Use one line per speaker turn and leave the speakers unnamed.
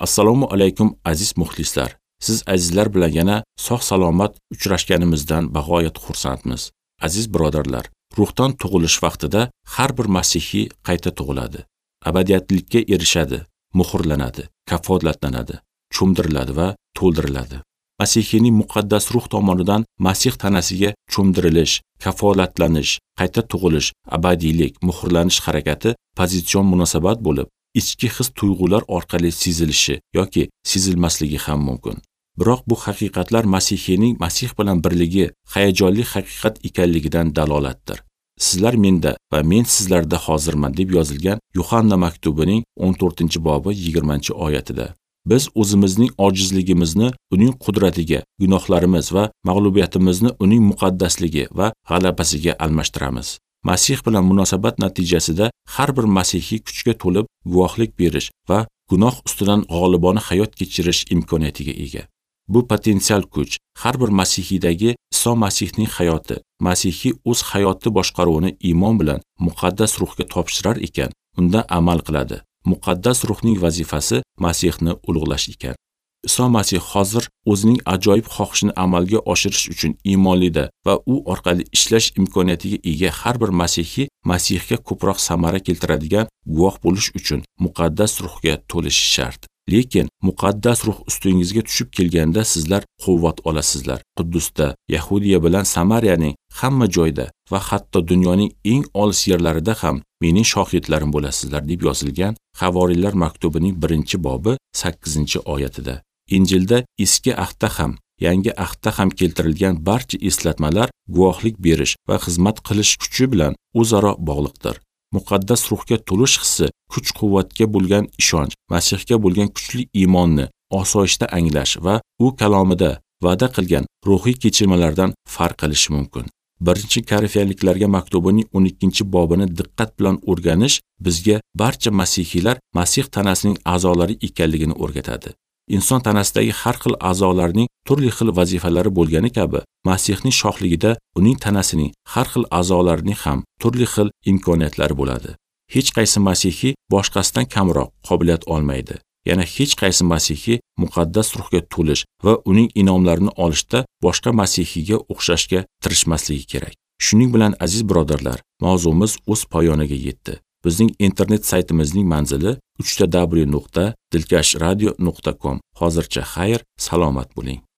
Assalomu alaykum aziz muxlislar. Siz azizlar bilan yana sog' salomat uchrashganimizdan bag'oyat xursandmiz. Aziz birodarlar, ruhdan tug'ilish vaqtida har bir masihiy qayta tug'iladi. Abadiyatlikka erishadi, muhrlanadi, kafolatlanadi, cho'mdiriladi va to'ldiriladi. Masihiyning muqaddas ruh tomonidan Masih tanasiga cho'mdirilish, kafolatlanish, qayta tug'ilish, abadiylik, muhrlanish harakati pozitsion munosabat bo'lib, ichki his-tuyg'ular orqali sezilishi yoki sezilmasligi ham mumkin. Biroq bu haqiqatlar Masihiyning Masih bilan birligi hayajonli haqiqat ekanligidan dalolatdir. Sizlar menda va men sizlarda hozirman deb yozilgan Yuhanna maktubining 14-bobi 20-oyatida. Biz o'zimizning ojizligimizni uning qudratiga, gunohlarimiz va mag'lubiyatimizni uning muqaddasligi va g'alabasiga almashtiramiz. Masih bilan munosabat natijasida har bir masihiy kuchga to'lib guvohlik berish va gunoh ustidan g'olibona hayot kechirish imkoniyatiga ega. Bu potensial kuch har bir masihiydagi Iso Masihning hayoti, masihiy o'z hayoti boshqaruvini iymon bilan muqaddas ruhga topshirar ekan, unda amal qiladi. Muqaddas ruhning vazifasi Masihni ulug'lash ekan. Iso Masih hozir o'zining ajoyib xohishini amalga oshirish uchun iymonlida va u orqali ishlash imkoniyatiga ega har bir masihiy Masihga ko'proq samara keltiradigan guvoh bo'lish uchun muqaddas ruhga to'lishi shart. Lekin muqaddas ruh ustingizga tushib kelganda sizlar quvvat olasizlar. Quddusda, Yahudiya bilan Samariyaning hamma joyda va hatto dunyoning eng olis yerlarida ham mening shohidlarim bo'lasizlar deb yozilgan Havoriylar maktubining 1-bobi 8-oyatida. Injilda eski ahdda ham, yangi ahdda ham keltirilgan barcha eslatmalar guvohlik berish va xizmat qilish kuchi bilan o'zaro bog'liqdir. Muqaddas ruhga to'lish hissi kuch-quvvatga bo'lgan ishonch, Masihga bo'lgan kuchli iymonni osoyishta anglash va u kalomida va'da qilgan ruhiy kechirmalardan farq qilishi mumkin. 1-Korinfiyliklarga maktubining 12-bobini diqqat bilan o'rganish bizga barcha masihiylar Masih tanasining a'zolari ekanligini o'rgatadi. Inson tanasidagi har xil a'zolarning turli xil vazifalari bo'lgani kabi, Masihning shohligida uning tanasining har xil a'zolarining ham turli xil imkoniyatlari bo'ladi. Hech qaysi masihiy boshqasidan kamroq qobiliyat olmaydi. Yana hech qaysi masihiy muqaddas ruhga to'lish va uning inomlarini olishda boshqa masihiyga o'xshashga tirishmasligi kerak. Shuning bilan aziz birodarlar, mavzumiz o'z poyoniga yetdi. Bizning internet saytimizning manzili www.dilkashradio.com. Hozircha xayr, salomat bo'ling.